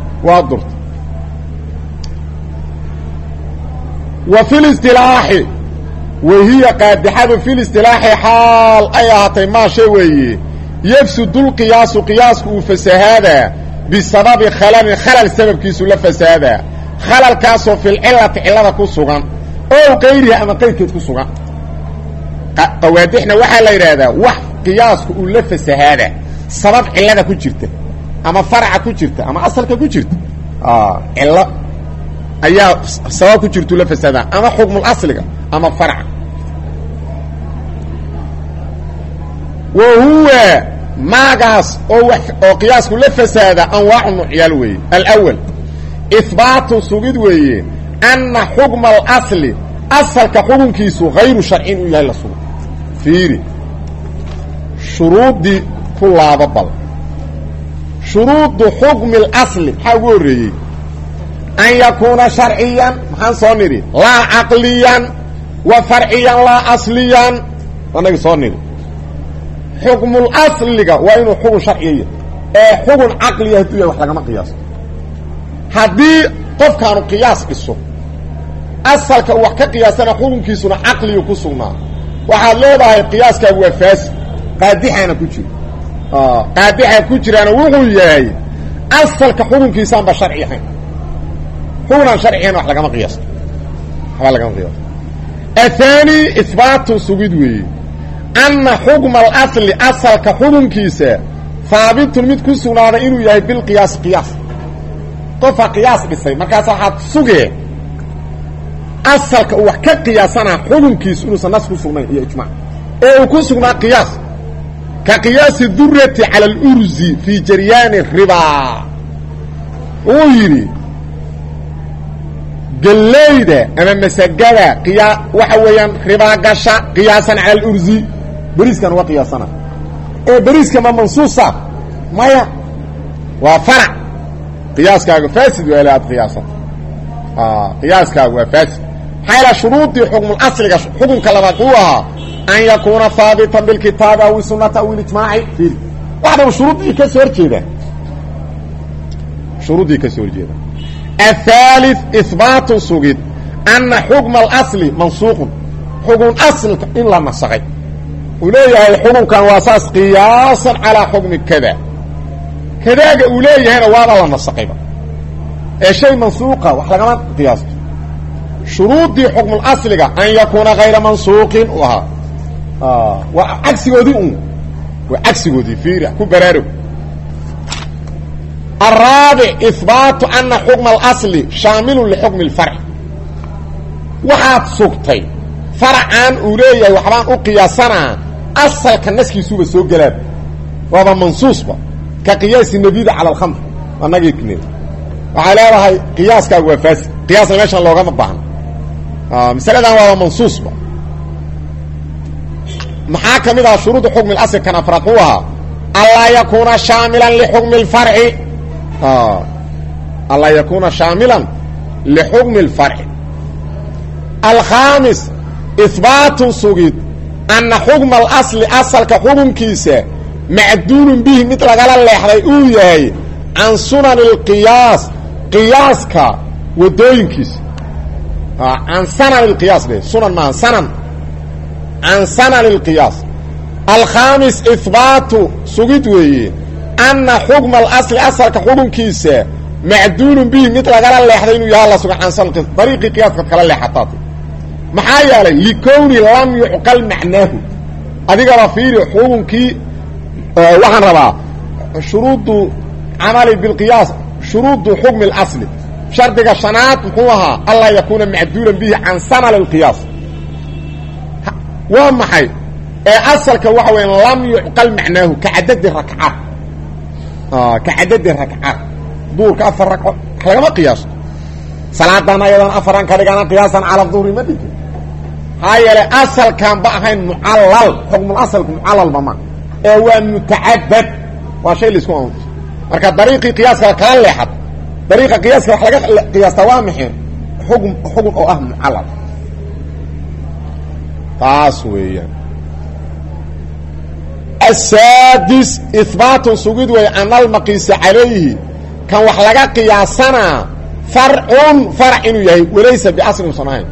wa fi listilaaxi wa hiya qaadixadu fi listilaaxi xaal ay ahaatay maa shay weeye yafsudu lqiyaasu qiyaasku uu fasahaadaa bisababi khalalin khalal sababkiisu la fasaadaa khalalkaasoo fi lcilati cilada ku sugan oo qayriha ama qayrkeed ku sugan qawaadixna waxaa la yidhaahdaa wax qiyaasku uu la fasahaada sabab cilada ku jirta ama farca ku jirta ama asalka ku jirta cilo ayaa sabab ku jirtu la fasaadaa ama xukmul asliga ama farca wa huwa maagaas oo qiyaasku la fasaada anwaacu nuucyaal weeye alawal ihbaatu sugid weeye anna xukma alasli asalka xukunkiisu hayru sharcin uu yahay la sugo fiiri shuruuddii ku laaba bal shuruudu xukmi اlasli maxaa ugu horreeyey an yakuuna sharciyan maxaan soo nidhi laa caqliyan wa farciyan laa asliyan anagi soo nidhi xukmulasliga waa inuu xukun sharciya ee xukun caqliya hadduu yahay wax lagama qiyaaso haddii qofkaanu qiyaas dhiso asalka uu wax ka qiyaasana xukunkiisuna caqliyu ku sugnaa waxaad leedahay qiyaaskaagu waa faasi qaadixaana ku jiro qaadixa ku jiraana wuxuu yahay asalka xukunkiisaanba sharci ahayn xukunaan sharci ahayn wax lagama qiyaasto waxba lagama qiyaasto athani ihbaatu sugid weeye anna xukma alasli asalka xukunkiisa haabitun mid ku sugnaaday inuu yahay bilqiyaasi qiyaas qofka qiyaas dhisay markaas waxaad sugee asalka uu wax ka qiyaasanaa xukunkiisu inuusan nas ku sugnayn iyo ijmac ee uu ku sugnaa qiyaas ka qiyaasi durati cala alurzi fii jaryaani ribaa uu yidhi gallayda ama masagada waxa weeyaan ribaa gasha qiyaasan cala alurzi beriiskan uga qiyaasana ee beriiska ma mansuusa maya waa farac qiyaaskaaga faasid waa aad qiyaasata qiyaaskaaga waa faasid maxaa shuruudii xukmul asliga xukunka labaad uu ahaa an yakuuna haabitan bilkitaabi aw sunnati aw ijmaaci fiiri waxdaba shuruudii ka soo horjeeda الثالث إثبات سجد أن حكم الأصل منسوق حكم أصل إلا نسخي وليه الحكم كان واساس قياسا على حكم كذا وليه هنا واضح نسخي شيء منسوقة وحلا كمان قياسته شروط دي حكم الأصل أن يكون غير منسوق وها وعكس ودي فيري كبرارو الرابع إثبات أن حكم الأصل شامل لحكم الفرع وحاد سوقتي فرعان أوليه وحبان أقياسنا أصل كالناس كيسوب السوق جلاب وهذا منصوص با كقياس النبيذ على الخمر ونجي كنين وعلى هذا قياس كهو فاسد قياس ماشان لو غمض بعنا مثلا هذا منصوص با محاكم إذا شروط حكم الأصل كان أفرقوها ألا يكون شاملا لحكم الفرع الله يكون شاملا لحكم الفرع. الخامس إثبات سجد أن حكم الأصل أصل كحكم كيسة معدول به مثل قال الله يحرقوه عن سنن القياس قياسك ودوين كيس عن سنن القياس ده سنن ما سنن عن سنن القياس. الخامس إثبات سجد ويه أن حكم الأصل أصل كحكم كيسة معدول به مثل قال الله يحرقوه يا الله سبحانه وتعالى طريق قياس قال الله حطاته محايا لي لكون لم يعقل معناه أديك رفير حكمكي وحن ربا شروط عمل بالقياس شروط حكم الأصل شرطك الشنات هوها الله يكون معدولا به عن سنة للقياس وما حي أصل كوحوين لم يعقل معناه كعدد الركعات كعدد الركعات دور كأفر ركعات حلقة ما قياس صلاة أيضا أفران كان قياسا على الظهر ما ديك هاي أصل كان بقى معلل حكم الأصل معلل بما هو متعدد وشيء اللي اسمه مركز طريقي قياس كان لحد طريقة قياس حلقة قياس توامحين حكم أو أهم معلل تاسويا. السادس إثبات سجود وأن المقيس عليه كان وحلقة قياسنا فرع إنه يهي وليس بأصل صنعين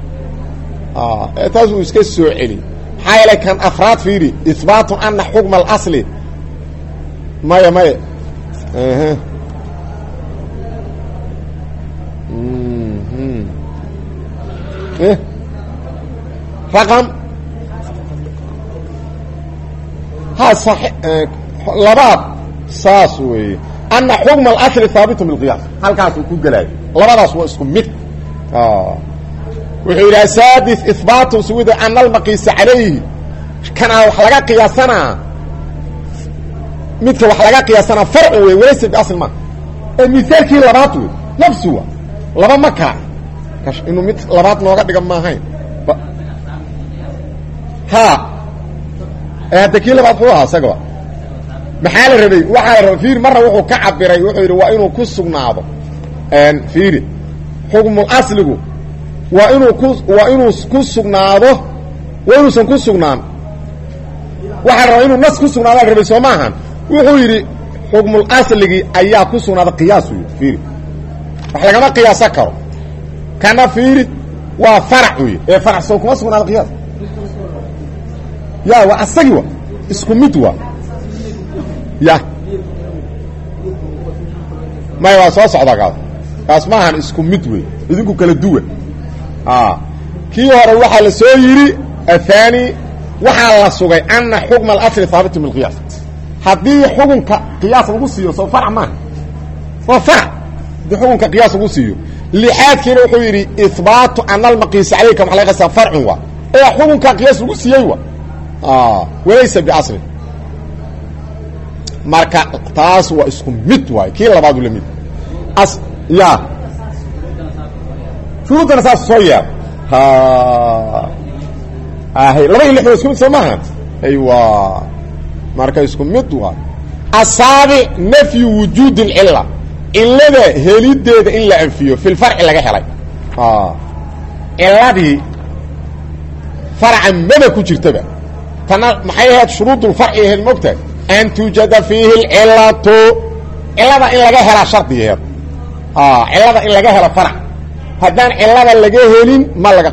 تازو اسكسو علي حايلة كان أفراد فيري إثبات أن حكم الأصل مايا رقم ها صحيح لباب ساسوي أن حكم الأصل ثابت بالقياس هل كاسو كو جلاي لبداس وا اسكو ميد وحيرا سادس إثبات سويد أن المقيس عليه كان وحلقة قياسنا ميدك وحلقة قياسنا فرع وليس بأصل ما المثال كي لباتو نفسه لبا مكا كاش إنه ميد لبات نوغا دقا ما هاي ها هذا كي لبات هو ساقوا محال الربي وحال الرفير مرة وحو كعبيري وحو يري وإنه كسقناضو فيري حكم الأصل وإنه كسقناضو وإنه سنكسقنان وحال الربي إنه ناس كسقناضو الربي سوماها وحو يري حكم الأصل أيها كسقناضو قياسو فيري وحال كما قياسا كرو كان فيري وفرعوي فرع سوكما سقناضو قياس يا وأساقوا اسكمتوا يا ما يواسوا صعدا اسمعها اسكو مدوي idinku kala duwan kii hore waxa la soo yiri athani waxa la sugay anna hukm al-asl thabit min al-qiyas hadii hukumka qiyas lagu siiyo soo farc ma waa farc hadii hukumka qiyas lagu siiyo lihaad kale wuxuu yiri ithbaatu anna al-maqis alayka ma laga sa farc wa ee hukumka qiyas lagu siiyay wa walaysa bi asl marka taas waa isku mid waay kii labaad u lamid ya shuruudana saas soo yaa laba iyo lixda isku mid soo maaha aywa marka isku mid waay asaabi nafyi wujuud al-illa cilada helideeda in la anfiyo fil farci laga helay ciladii farca maba ku jirtaba tana maxay ahayd shuruudul farci ahayd mogtahay an tujada fiihi alcilatu cilada in laga hela shardiyeed cilada in laga helo farc haddaan cilada laga helin ma laga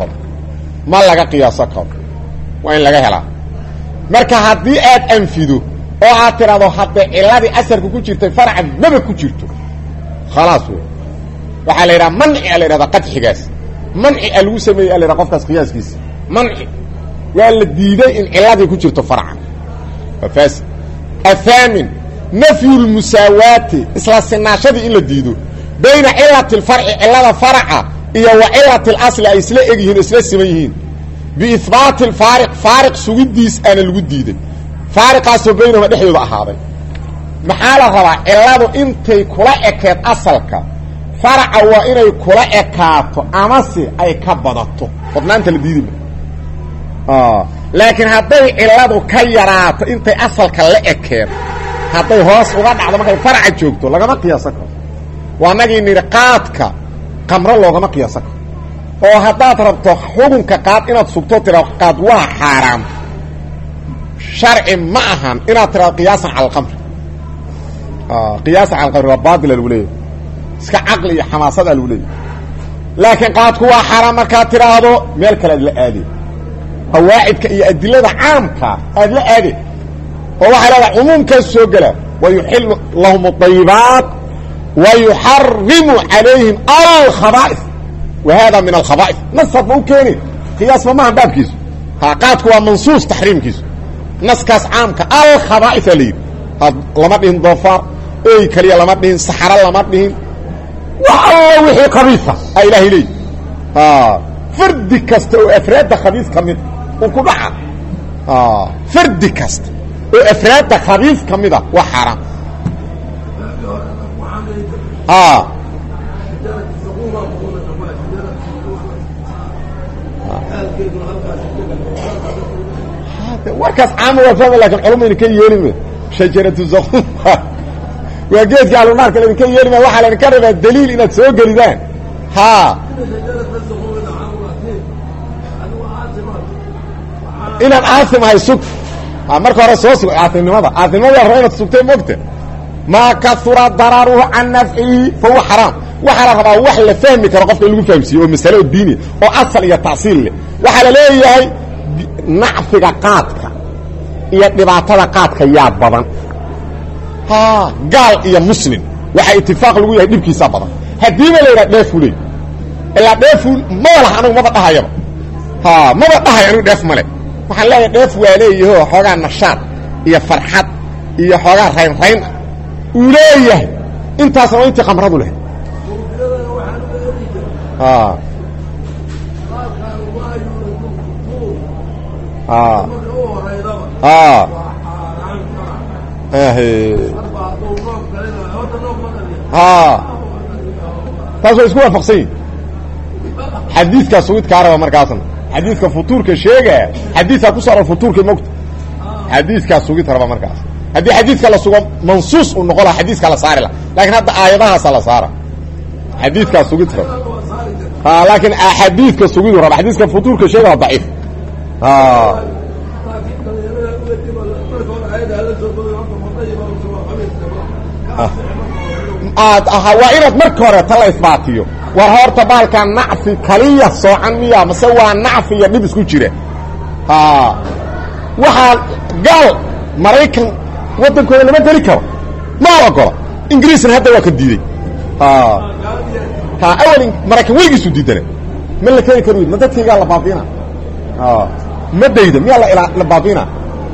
qiyaaso karo waa in laga helaa marka haddii aad anfido oo aad tirahdo hadda ciladii asalka ku jirtay farca maba ku jirto khalaas wey waxaa la yidhaha manci a la yidhahdaa qadxigaas manci a lagu sameeyey a la yidhaha qofkaas qiyaaskiisa manci waa la diiday in ciladii ku jirto farca waa faasid athaamin nafyu lmusaawaati isla sinaashadii in la diido bayna cilati lfarci cilada farca iyo wa cilati اlasli ay isla eg yihiin o isla siman yihiin biihbaati alfaariq faariq sugidiis aana lagu diiday faariqaasoo baynahuma dhexdooda ahaaday maxaa la rabaa ciladu intay kula ekeed asalka faraca waa inay kula ekaato amase ay ka badato badnaanta la diidima laakiin hadday ciladu ka yaraato intay asalka la ekeed hadday hoos uga dhacdo markay faraca joogto lagama qiyaasan karo waa nagii nidhi qaadka qamro loogama qiyaasan karo oo haddaad rabto xukunka qaad inaad sugto tira qaad waa xaaraam sharci ma ahan inaad tiraado qiyaasan cala alqamri qiyaasan cala alqamri waa baatila lagu leeyahy iska caqli iyo xamaasada lagu leeyahy laakiin qaadku waa xaaraam markaad tiraahdo meel kale aad la aadey qawaacidka iyo adilada caamka aad la aadey oo waxay leedahay cumuumkaas soo gela wayuxilu lahum adayibaat wayuxarimu calayhim alkhaba'is wa hada min alkhaba'is nasad ma u keeni qiyaas ma maahan baabkiisu qaadku waa mansuus taxriimkiisu naskaas caamka alkhaba'is a layidhi lama dhihin doofaar ey kaliya lama dhihin saxaro lama dhihin wax alla wixii khabiisa a ilaahay leeyi fardi kasta oo afraadda khabiis ka mid uu ku dhaca fardi kasta oo afraadda khabiis ka mida waa xaaraam warkaas caama waa fahma lakin culuma idinka yeelime shajaratu zakum waa geedka alunaarka laydinka yeelima waxaa laydinka rabaa daliil inaad soo gelidaan inaad aasimahay sug marka hore soo sug aasimnimada raba inaad sugtay mogta maa kaura dararuhu can nafcihi fa huwa xaraam waxaa la rabaa wax la fahmi karo qofka in lagu fahamsiiyo oo masalo oo diiniya oo asal iyo tacsiil leh waxaa la leeyahay nacfiga qaadka iyo dhibaatada qaadka yaa badan gaal iyo muslim waxaa itifaaq lagu yahay dhibkiisa badan haddiiba la yidhaha dheefu leey ilaa dheefu maba laha anugu maba dhahayaba maba dhahay anugu dheef male waxaan leeyahay dheef waa leeyaho xoogaa nashaad iyo farxad iyo xoogaa raynrayn uu leeyahay intaasna waa intii khamradu leh taas way isku waafaqsan yihin xadiidkaa sugid kaa raba markaasna xadiidka futuurka sheegaya xadiidkaa ku saaran futuurka mogta xadiidkaa sugid raba markaas haddii xadiidka la sugo mansuus uu noqo laha xadiidkaa la saari laha laakiin hadda aayadahaasa la saara xadiidkaa sugid raba laakiin xadiidka sugidu raba xadiidka futuurka sheega waa daciif waa inaad marka hore ta la isbaatiyo war horta baalkaa nacfi kaliya soocan miya mase waa nacfi iyo dhib isku jira waxaa gaal maraykan waddankooda lama geli karo ma ogola ingiriisna hadda waa ka diiday awal maraykan weligiisu diidane ma la keeni karo ma dadkaygaa la baabiina ma dayda miyaa la baabiina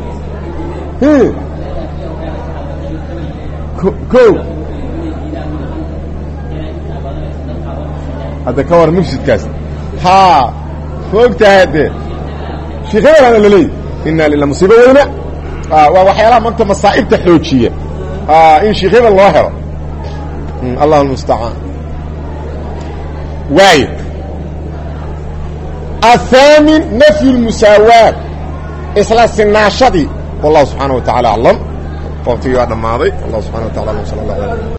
o hadda ka war mufsidkaas foogtahay de sheekhyadana laleeyahy inaa lila musiibo weyna waa waxyaalaha maanta masaa'ibta xoojiya in sheekhyada loo helo allahu almustacaan waay athaamin nafyu lmusaawaat isla sinaashadii wallahu subxaana wa tacala aclam waqtigii waa dhammaaday allah subxana wa tacala alam sala allah alay